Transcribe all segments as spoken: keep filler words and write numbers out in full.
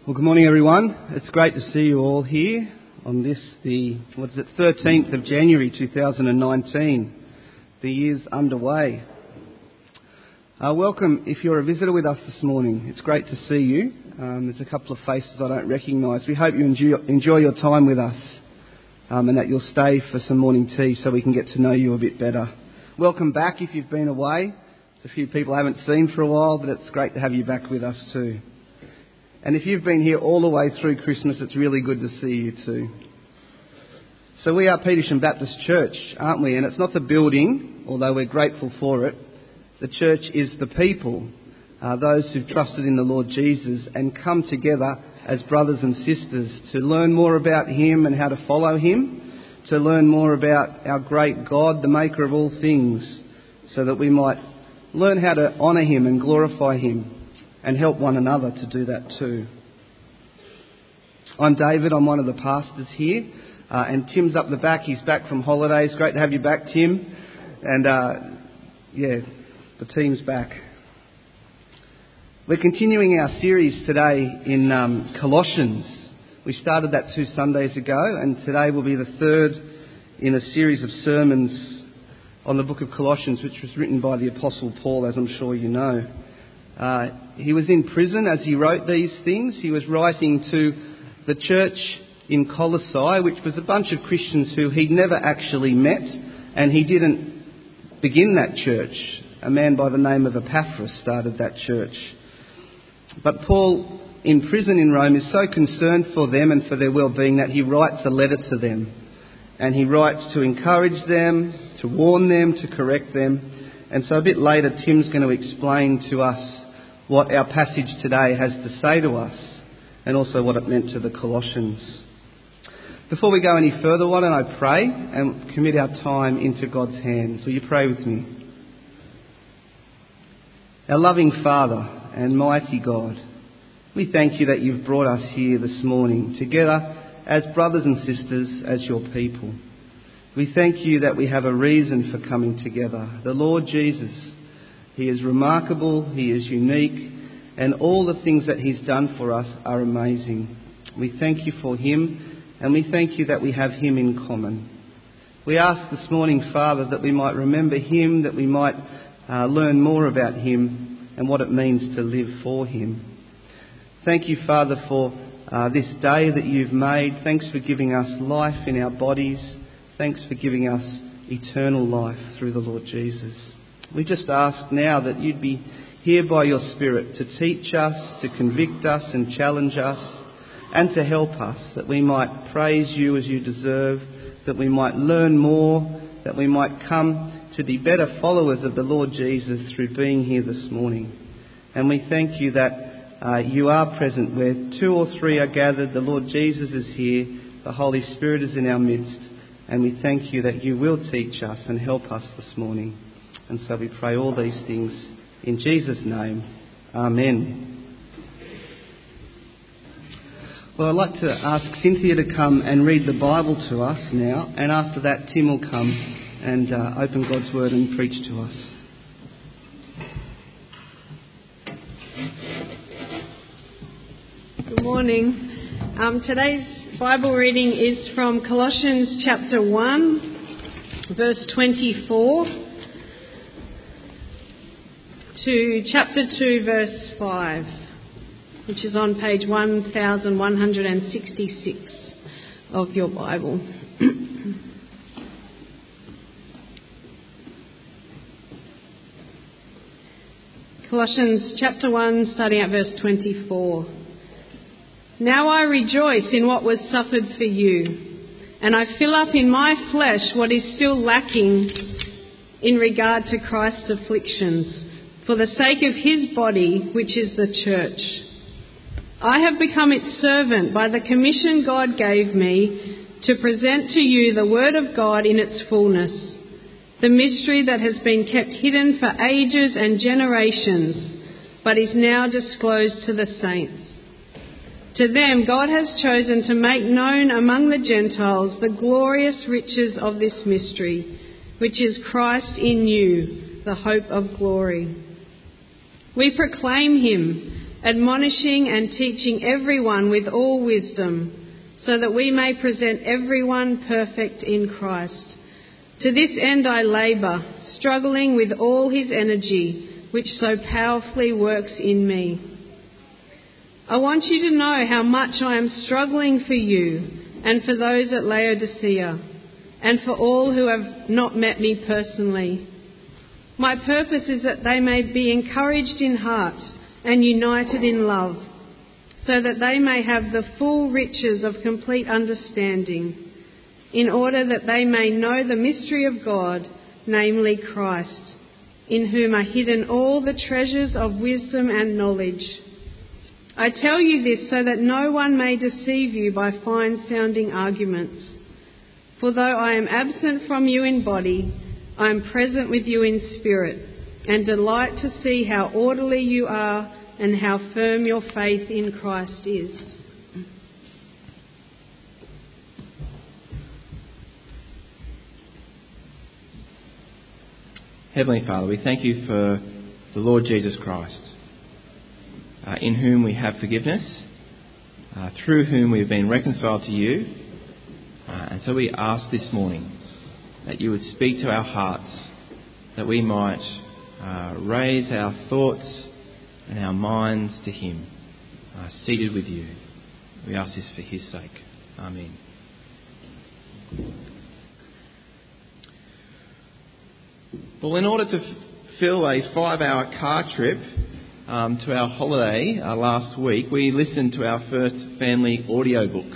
Well, good morning, everyone. It's great to see you all here on this, the, what is it, thirteenth of January two thousand nineteen. The year's underway. Uh, welcome if you're a visitor with us this morning. It's great to see you. Um, there's a couple of faces I don't recognise. We hope you enjoy, enjoy your time with us um, and that you'll stay for some morning tea so we can get to know you a bit better. Welcome back if you've been away. There's a few people I haven't seen for a while, but it's great to have you back with us too. And if you've been here all the way through Christmas, it's really good to see you too. So we are Petersham Baptist Church, aren't we? And it's not the building, although we're grateful for it. The church is the people, uh, those who've trusted in the Lord Jesus and come together as brothers and sisters to learn more about Him and how to follow Him, to learn more about our great God, the maker of all things, so that we might learn how to honour Him and glorify Him, and help one another to do that too. I'm David, I'm one of the pastors here, uh, and Tim's up the back, he's back from holidays. Great to have you back, Tim. And uh, yeah, the team's back. We're continuing our series today in um, Colossians. We started that two Sundays ago, and today will be the third in a series of sermons on the book of Colossians, which was written by the Apostle Paul, as I'm sure you know. Uh, he was in prison as he wrote these things. He was writing to the church in Colossae, which was a bunch of Christians who he'd never actually met, and he didn't begin that church. A man by the name of Epaphras started that church. But Paul, in prison in Rome, is so concerned for them and for their well-being that he writes a letter to them. And he writes to encourage them, to warn them, to correct them. And so a bit later, Tim's going to explain to us what our passage today has to say to us, and also what it meant to the Colossians. Before we go any further, why don't I pray and commit our time into God's hands? Will you pray with me? Our loving Father and mighty God, we thank you that you've brought us here this morning together as brothers and sisters, as your people. We thank you that we have a reason for coming together. The Lord Jesus, He is remarkable, He is unique, and all the things that He's done for us are amazing. We thank you for Him, and we thank you that we have Him in common. We ask this morning, Father, that we might remember Him, that we might uh, learn more about Him and what it means to live for Him. Thank you, Father, for uh, this day that you've made. Thanks for giving us life in our bodies. Thanks for giving us eternal life through the Lord Jesus. We just ask now that you'd be here by your Spirit to teach us, to convict us and challenge us, and to help us, that we might praise you as you deserve, that we might learn more, that we might come to be better followers of the Lord Jesus through being here this morning. And we thank you that uh, you are present where two or three are gathered. The Lord Jesus is here, the Holy Spirit is in our midst, and we thank you that you will teach us and help us this morning. And so we pray all these things in Jesus' name. Amen. Well, I'd like to ask Cynthia to come and read the Bible to us now. And after that, Tim will come and uh, open God's Word and preach to us. Good morning. Um, today's Bible reading is from Colossians chapter one, verse twenty-four, to chapter two, verse five, which is on page one thousand one hundred sixty-six of your Bible. Colossians chapter one, starting at verse twenty-four. Now I rejoice in what was suffered for you, and I fill up in my flesh what is still lacking in regard to Christ's afflictions, for the sake of his body, which is the church. I have become its servant by the commission God gave me to present to you the word of God in its fullness, the mystery that has been kept hidden for ages and generations, but is now disclosed to the saints. To them God has chosen to make known among the Gentiles the glorious riches of this mystery, which is Christ in you, the hope of glory. We proclaim him, admonishing and teaching everyone with all wisdom, so that we may present everyone perfect in Christ. To this end I labour, struggling with all his energy, which so powerfully works in me. I want you to know how much I am struggling for you and for those at Laodicea, and for all who have not met me personally. My purpose is that they may be encouraged in heart and united in love, so that they may have the full riches of complete understanding, in order that they may know the mystery of God, namely Christ, in whom are hidden all the treasures of wisdom and knowledge. I tell you this so that no one may deceive you by fine-sounding arguments. For though I am absent from you in body, I am present with you in spirit, and delight to see how orderly you are and how firm your faith in Christ is. Heavenly Father, we thank you for the Lord Jesus Christ, uh, in whom we have forgiveness, uh, through whom we have been reconciled to you. Uh, and so we ask this morning that you would speak to our hearts, that we might uh, raise our thoughts and our minds to him, uh, seated with you. We ask this for his sake. Amen. Well, in order to f- fill a five-hour car trip um, to our holiday uh, last week, we listened to our first family audiobook,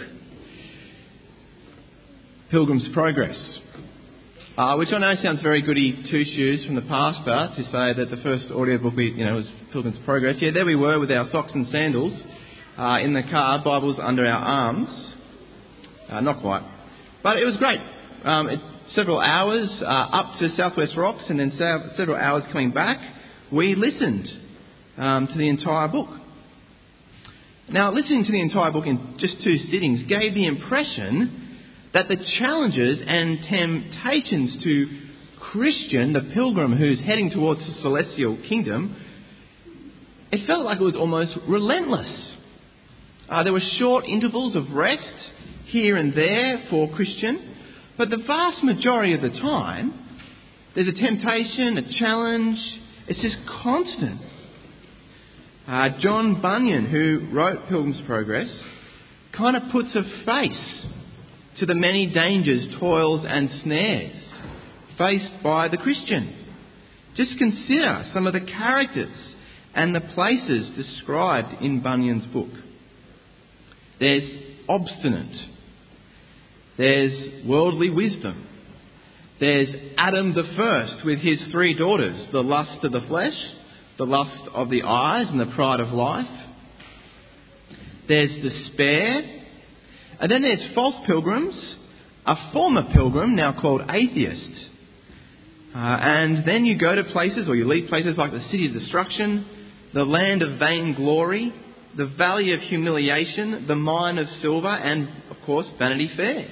Pilgrim's Progress, uh, which I know sounds very goody two-shoes from the pastor to say that the first audiobook we, you know, was Pilgrim's Progress. Yeah, there we were with our socks and sandals uh, in the car, Bibles under our arms. Uh, not quite, but it was great. Um, it, several hours uh, up to Southwest Rocks, and then se- several hours coming back. We listened um, to the entire book. Now, listening to the entire book in just two sittings gave the impression that the challenges and temptations to Christian, the pilgrim who's heading towards the celestial kingdom, it felt like it was almost relentless. Uh, there were short intervals of rest here and there for Christian, but the vast majority of the time, there's a temptation, a challenge. It's just constant. Uh, John Bunyan, who wrote Pilgrim's Progress, kind of puts a face to the many dangers, toils and snares faced by the Christian. Just consider some of the characters and the places described in Bunyan's book. There's obstinate. There's worldly wisdom. There's Adam the first with his three daughters, the lust of the flesh, the lust of the eyes and the pride of life. There's despair. And then there's false pilgrims, a former pilgrim now called atheist. Uh, and then you go to places, or you leave places like the city of destruction, the land of vainglory, the valley of humiliation, the mine of silver, and, of course, Vanity Fair.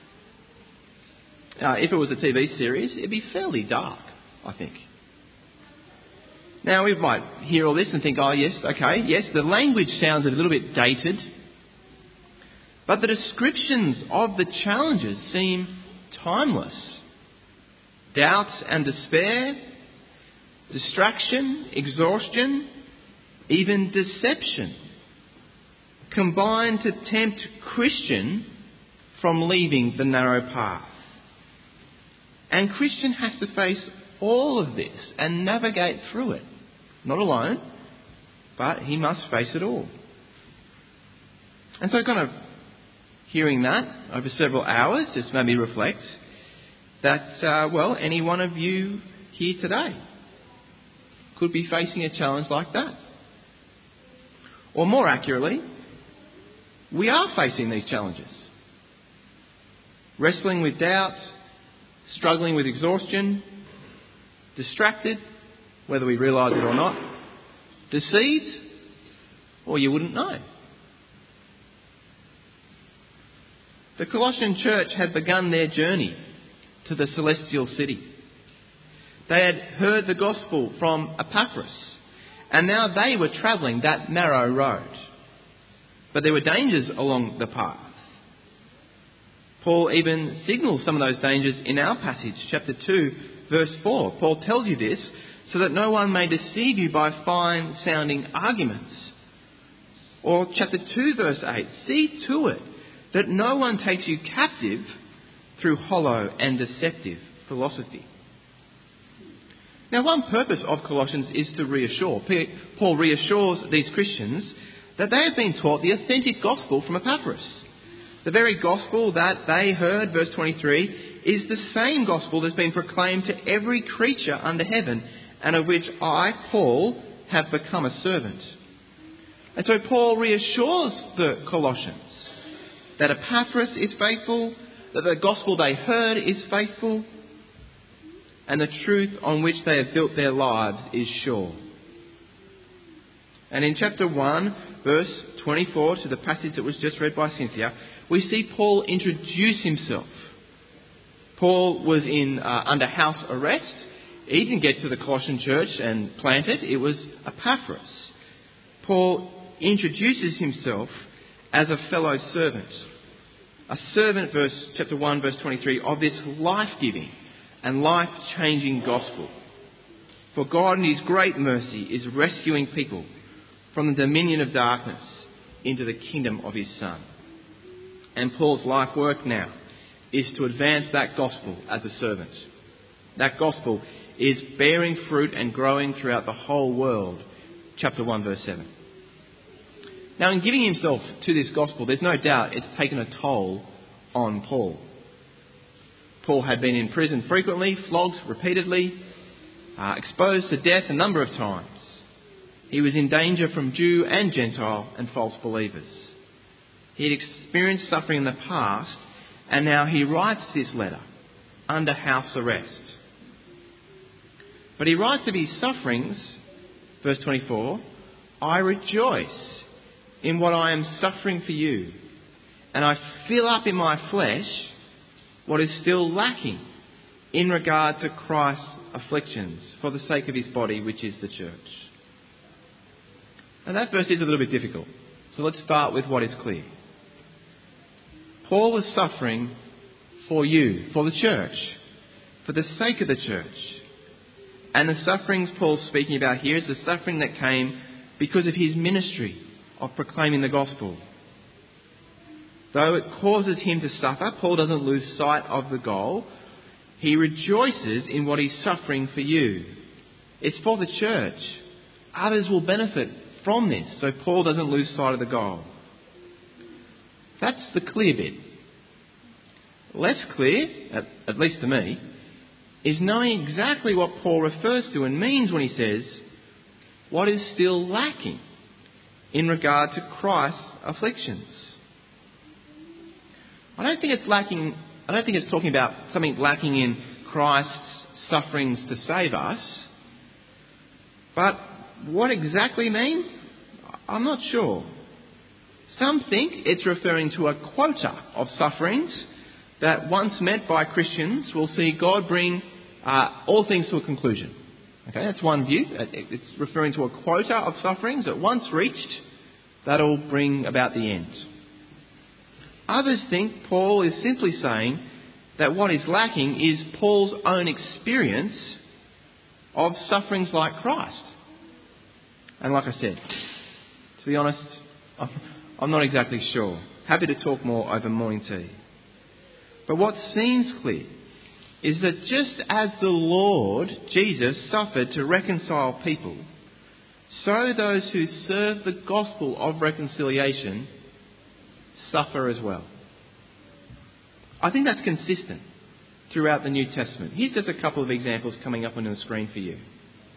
Uh, if it was a T V series, it'd be fairly dark, I think. Now, we might hear all this and think, oh, yes, okay, yes, the language sounds a little bit dated, but the descriptions of the challenges seem timeless. Doubts and despair, distraction, exhaustion, even deception combine to tempt Christian from leaving the narrow path. And Christian has to face all of this and navigate through it. Not alone, but he must face it all. And so kind of hearing that over several hours just made me reflect that, uh, well, any one of you here today could be facing a challenge like that. Or more accurately, we are facing these challenges. Wrestling with doubt, struggling with exhaustion, distracted, whether we realise it or not, deceived, or you wouldn't know. The Colossian church had begun their journey to the celestial city. They had heard the gospel from Epaphras, And now they were travelling that narrow road. But there were dangers along the path. Paul even signals some of those dangers in our passage, chapter two, verse four. Paul tells you this so that no one may deceive you by fine-sounding arguments. Or chapter two, verse eight. See to it that no one takes you captive through hollow and deceptive philosophy. Now, one purpose of Colossians is to reassure. Paul reassures these Christians that they have been taught the authentic gospel from Epaphras. The very gospel that they heard, verse twenty-three, is the same gospel that's been proclaimed to every creature under heaven, and of which I, Paul, have become a servant. And so Paul reassures the Colossians that Epaphras is faithful, that the gospel they heard is faithful, and the truth on which they have built their lives is sure. And in chapter one, verse twenty-four, to the passage that was just read by Cynthia, we see Paul introduce himself. Paul was in uh, under house arrest. He didn't get to the Colossian church and plant it. It was Epaphras. Paul introduces himself as a fellow servant. A servant, verse chapter one, verse twenty-three, of this life-giving and life-changing gospel. For God in his great mercy is rescuing people from the dominion of darkness into the kingdom of his Son. And Paul's life work now is to advance that gospel as a servant. That gospel is bearing fruit and growing throughout the whole world. Chapter one, verse seven. Now, in giving himself to this gospel, there's no doubt it's taken a toll on Paul. Paul had been in prison frequently, flogged repeatedly, uh, exposed to death a number of times. He was in danger from Jew and Gentile and false believers. He had experienced suffering in the past, and now he writes this letter under house arrest. But he writes of his sufferings, verse twenty-four, I rejoice in what I am suffering for you, and I fill up in my flesh what is still lacking in regard to Christ's afflictions for the sake of his body, which is the church. Now that verse is a little bit difficult, so let's start with what is clear. Paul was suffering for you, for the church, for the sake of the church. And the sufferings Paul's speaking about here is the suffering that came because of his ministry of proclaiming the gospel. Though it causes him to suffer, Paul doesn't lose sight of the goal. He rejoices in what he's suffering for you. It's for the church. Others will benefit from this, so Paul doesn't lose sight of the goal. That's the clear bit. Less clear, at, at least to me, is knowing exactly what Paul refers to and means when he says, what is still lacking in regard to Christ's afflictions. I don't think it's lacking, I don't think it's talking about something lacking in Christ's sufferings to save us. But what exactly means? I'm not sure. Some think it's referring to a quota of sufferings that once met by Christians will see God bring uh, all things to a conclusion. Okay, that's one view. It's referring to a quota of sufferings that once reached, that'll bring about the end. Others think Paul is simply saying that what is lacking is Paul's own experience of sufferings like Christ. And like I said, to be honest, I'm not exactly sure. Happy to talk more over morning tea. But what seems clear is that just as the Lord Jesus suffered to reconcile people, so those who serve the gospel of reconciliation suffer as well. I think that's consistent throughout the New Testament. Here's just a couple of examples coming up on the screen for you.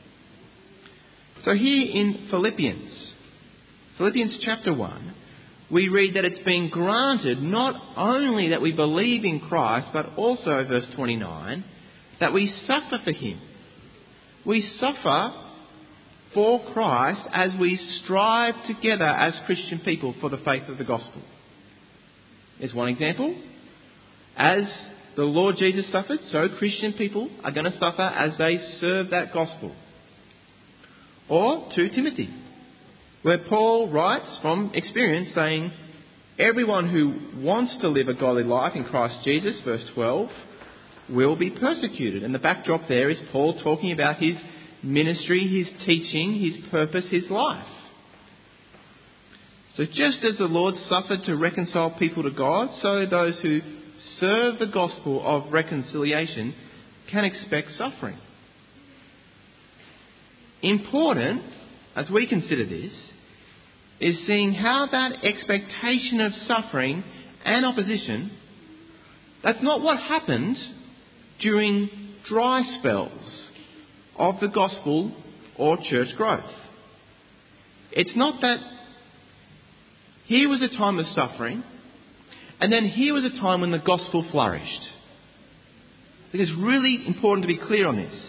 So here in Philippians, Philippians chapter one, we read that it's been granted not only that we believe in Christ, but also, verse twenty-nine, that we suffer for him. We suffer for Christ as we strive together as Christian people for the faith of the gospel. Here's one example. As the Lord Jesus suffered, so Christian people are going to suffer as they serve that gospel. Or Second Timothy, where Paul writes from experience saying, everyone who wants to live a godly life in Christ Jesus, verse twelve, will be persecuted. And the backdrop there is Paul talking about his ministry, his teaching, his purpose, his life. So just as the Lord suffered to reconcile people to God, so those who serve the gospel of reconciliation can expect suffering. Important, as we consider this, is seeing how that expectation of suffering and opposition, that's not what happened during dry spells of the gospel or church growth. It's not that here was a time of suffering and then here was a time when the gospel flourished. I think it's really important to be clear on this.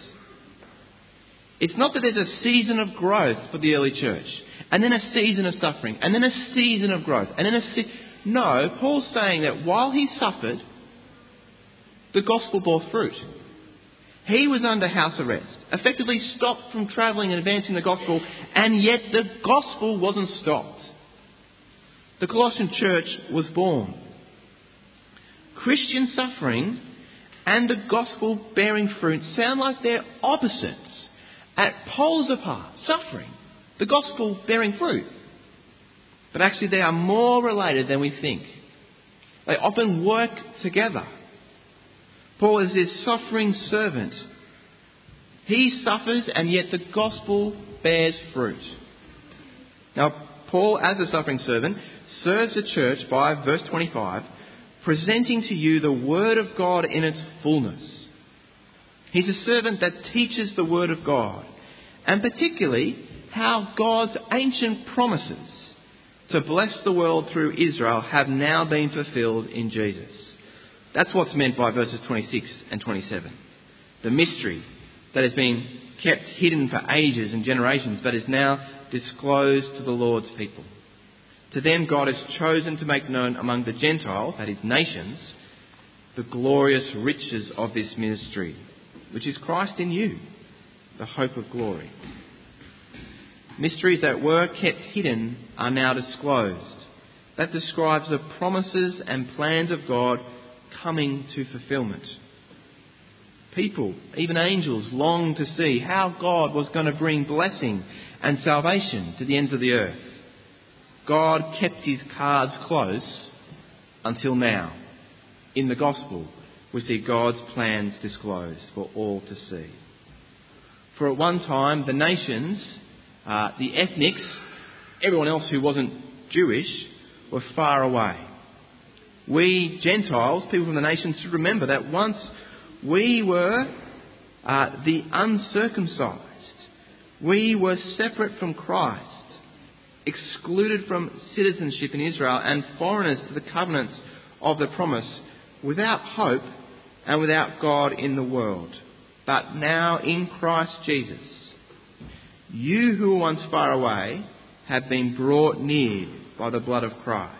It's not that there's a season of growth for the early church, and then a season of suffering, and then a season of growth, and then a se- No, Paul's saying that while he suffered, the gospel bore fruit. He was under house arrest, effectively stopped from travelling and advancing the gospel, and yet the gospel wasn't stopped. The Colossian church was born. Christian suffering and the gospel bearing fruit sound like they're opposites, at poles apart. Suffering, the gospel bearing fruit. But actually they are more related than we think. They often work together. Paul is this suffering servant. He suffers and yet the gospel bears fruit. Now, Paul, as a suffering servant, serves the church by, verse twenty-five, presenting to you the word of God in its fullness. He's a servant that teaches the word of God, and particularly how God's ancient promises to bless the world through Israel have now been fulfilled in Jesus. That's what's meant by verses twenty-six and twenty-seven. The mystery that has been kept hidden for ages and generations, but is now disclosed to the Lord's people. To them God has chosen to make known among the Gentiles, that is nations, the glorious riches of this mystery, which is Christ in you, the hope of glory. Mysteries that were kept hidden are now disclosed. That describes the promises and plans of God coming to fulfilment. People, even angels, long to see how God was going to bring blessing and salvation to the ends of the earth. God kept his cards close until now. In the gospel, we see God's plans disclosed for all to see. For at one time, the nations, uh, the ethnics, everyone else who wasn't Jewish, were far away. We Gentiles, people from the nations, should remember that once we were uh, the uncircumcised. We were separate from Christ, excluded from citizenship in Israel and foreigners to the covenants of the promise, without hope and without God in the world. But now in Christ Jesus, you who were once far away have been brought near by the blood of Christ.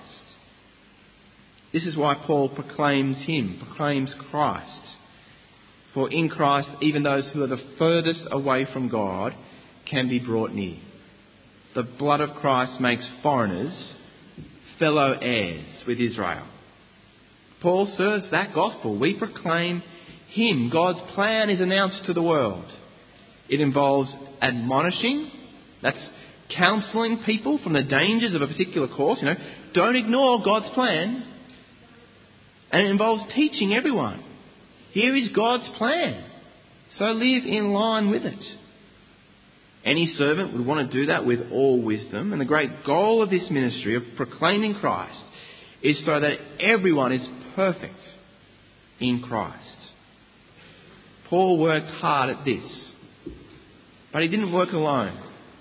This is why Paul proclaims him, proclaims Christ. For in Christ, even those who are the furthest away from God can be brought near. The blood of Christ makes foreigners fellow heirs with Israel. Paul serves that gospel. We proclaim him. God's plan is announced to the world. It involves admonishing, that's counselling people from the dangers of a particular course. You know, don't ignore God's plan. And it involves teaching everyone. Here is God's plan. So live in line with it. Any servant would want to do that with all wisdom. And the great goal of this ministry of proclaiming Christ is so that everyone is perfect in Christ. Paul worked hard at this, but he didn't work alone.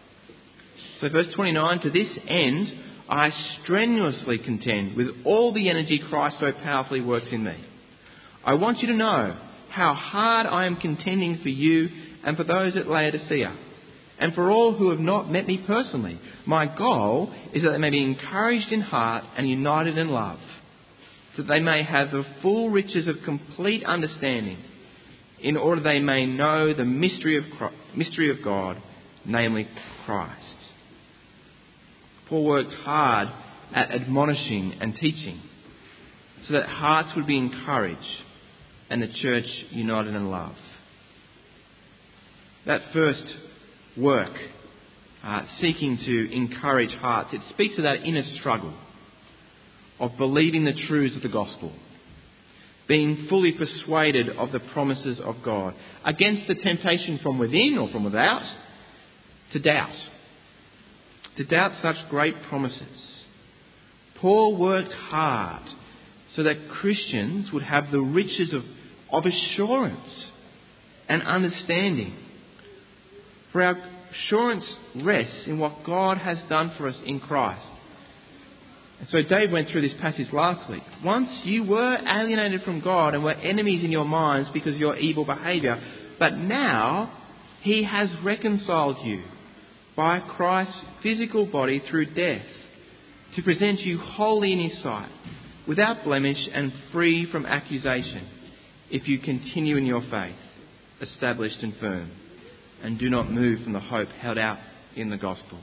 So verse twenty-nine, to this end I strenuously contend with all the energy Christ so powerfully works in me. I want you to know how hard I am contending for you and for those at Laodicea, and for all who have not met me personally. My goal is that they may be encouraged in heart and united in love, so that they may have the full riches of complete understanding, in order they may know the mystery of Christ, mystery of God, namely Christ. Paul worked hard at admonishing and teaching so that hearts would be encouraged and the church united in love. That first work, uh, seeking to encourage hearts, it speaks of that inner struggle of believing the truths of the gospel, being fully persuaded of the promises of God, against the temptation from within or from without to doubt, to doubt such great promises. Paul worked hard so that Christians would have the riches of, of assurance and understanding. For our assurance rests in what God has done for us in Christ. And so Dave went through this passage last week. Once you were alienated from God and were enemies in your minds because of your evil behaviour, but now he has reconciled you by Christ's physical body through death to present you wholly in his sight, without blemish and free from accusation, if you continue in your faith, established and firm, and do not move from the hope held out in the gospel.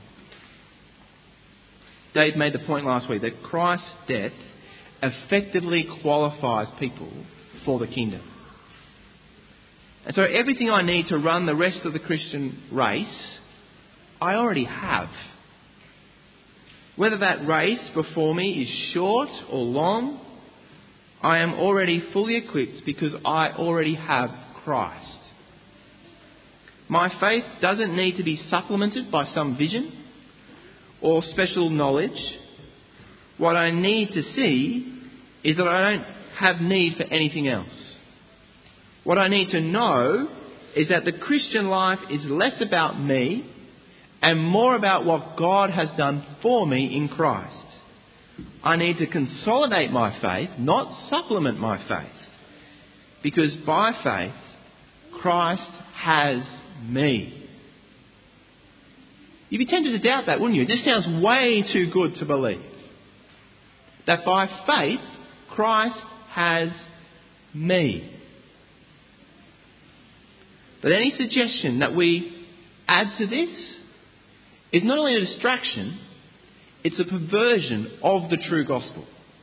Dave made the point last week that Christ's death effectively qualifies people for the kingdom. And so everything I need to run the rest of the Christian race, I already have. Whether that race before me is short or long, I am already fully equipped because I already have Christ. My faith doesn't need to be supplemented by some vision or special knowledge. What I need to see is that I don't have need for anything else. What I need to know is that the Christian life is less about me and more about what God has done for me in Christ. I need to consolidate my faith, not supplement my faith. Because by faith, Christ has me. You'd be tempted to doubt that, wouldn't you? This sounds way too good to believe. That by faith, Christ has me. But any suggestion that we add to this is not only a distraction, it's a perversion of the true gospel.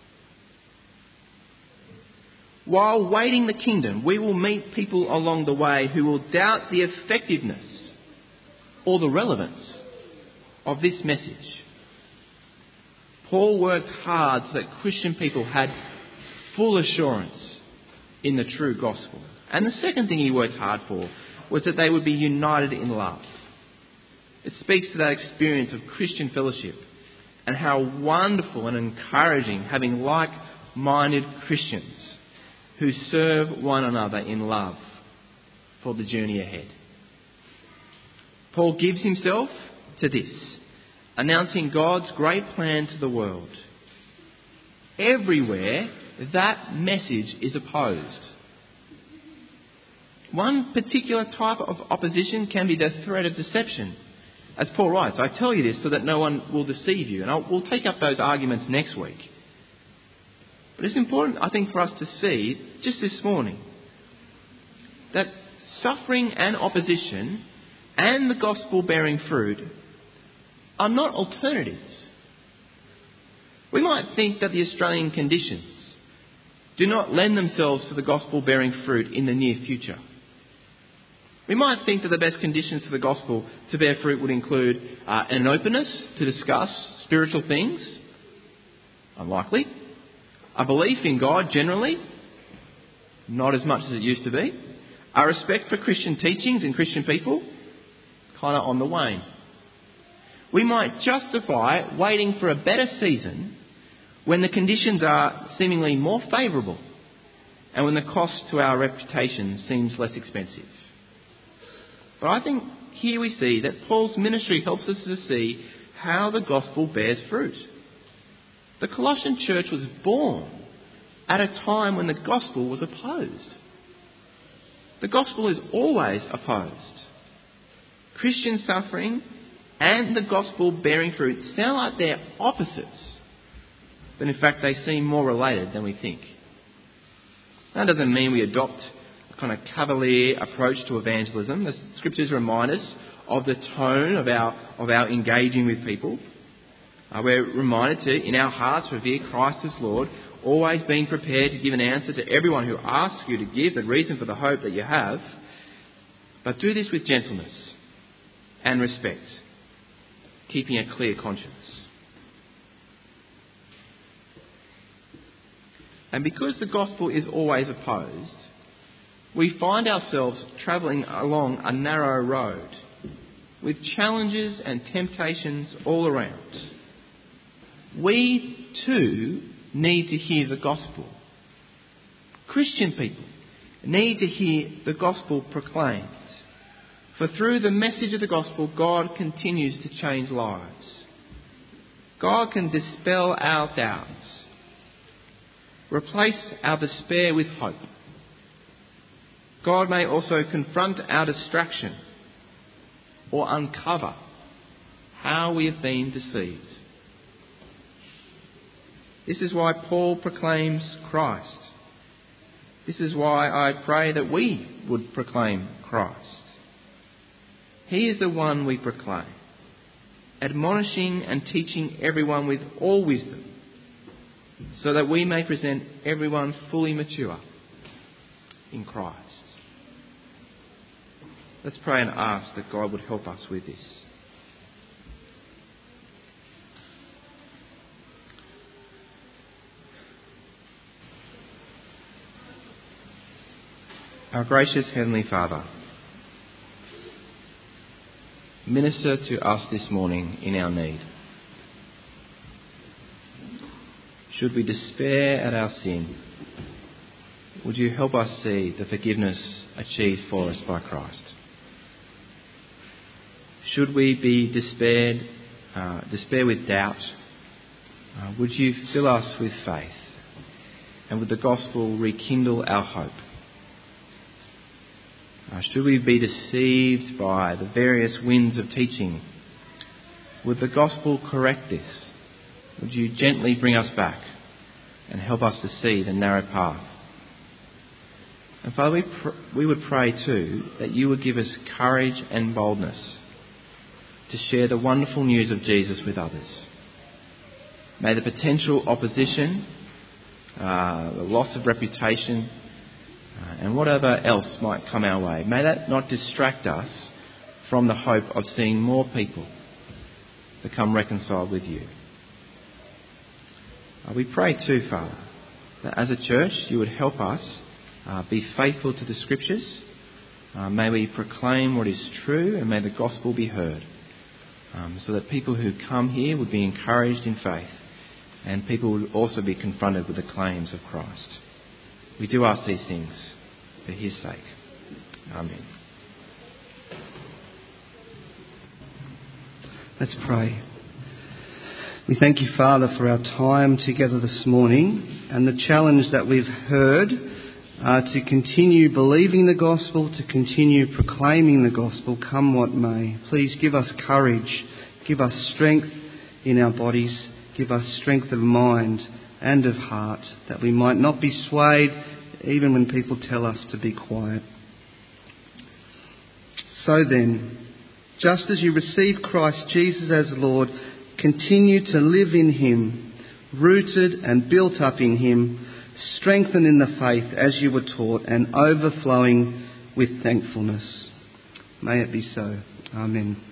While waiting the kingdom, we will meet people along the way who will doubt the effectiveness or the relevance of this message. Paul worked hard so that Christian people had full assurance in the true gospel. And the second thing he worked hard for was that they would be united in love. It speaks to that experience of Christian fellowship and how wonderful and encouraging having like-minded Christians who serve one another in love for the journey ahead. Paul gives himself to this, announcing God's great plan to the world. Everywhere that message is opposed. One particular type of opposition can be the threat of deception. As Paul writes, I tell you this so that no one will deceive you. And I'll, we'll take up those arguments next week. But it's important, I think, for us to see, just this morning, that suffering and opposition and the gospel bearing fruit are not alternatives. We might think that the Australian conditions do not lend themselves to the gospel bearing fruit in the near future. We might think that the best conditions for the gospel to bear fruit would include uh, an openness to discuss spiritual things. Unlikely. A belief in God generally. Not as much as it used to be. A respect for Christian teachings and Christian people. Kind of on the wane. We might justify waiting for a better season when the conditions are seemingly more favourable and when the cost to our reputation seems less expensive. But I think here we see that Paul's ministry helps us to see how the gospel bears fruit. The Colossian church was born at a time when the gospel was opposed. The gospel is always opposed. Christian suffering and the gospel bearing fruit sound like they're opposites, but in fact they seem more related than we think. That doesn't mean we adopt a kind of cavalier approach to evangelism. The scriptures remind us of the tone of our, of our engaging with people. Uh, we're reminded to, in our hearts, revere Christ as Lord, always being prepared to give an answer to everyone who asks you to give the reason for the hope that you have. But do this with gentleness and respect, keeping a clear conscience. And because the gospel is always opposed, we find ourselves travelling along a narrow road with challenges and temptations all around. We too need to hear the gospel. Christian people need to hear the gospel proclaimed. For through the message of the gospel, God continues to change lives. God can dispel our doubts, replace our despair with hope. God may also confront our distraction or uncover how we have been deceived. This is why Paul proclaims Christ. This is why I pray that we would proclaim Christ. He is the one we proclaim, admonishing and teaching everyone with all wisdom, so that we may present everyone fully mature in Christ. Let's pray and ask that God would help us with this. Our gracious Heavenly Father, minister to us this morning in our need. Should we despair at our sin, would you help us see the forgiveness achieved for us by Christ? Should we be despaired, uh, despair with doubt, uh, would you fill us with faith, and would the gospel rekindle our hope? Uh, should we be deceived by the various winds of teaching, would the gospel correct this? Would you gently bring us back and help us to see the narrow path? And Father, we, pr- we would pray too that you would give us courage and boldness to share the wonderful news of Jesus with others. May the potential opposition, uh, the loss of reputation, uh, and whatever else might come our way, may that not distract us from the hope of seeing more people become reconciled with you. Uh, we pray too, Father, that as a church you would help us uh, be faithful to the Scriptures. Uh, may we proclaim what is true, and may the gospel be heard, um, so that people who come here would be encouraged in faith, and people would also be confronted with the claims of Christ. We do ask these things for his sake. Amen. Let's pray. We thank you, Father, for our time together this morning and the challenge that we've heard uh, to continue believing the gospel, to continue proclaiming the gospel, come what may. Please give us courage, give us strength in our bodies, give us strength of mind and of heart, that we might not be swayed even when people tell us to be quiet. So then, just as you receive Christ Jesus as Lord, continue to live in him, rooted and built up in him, strengthened in the faith as you were taught, and overflowing with thankfulness. May it be so. Amen.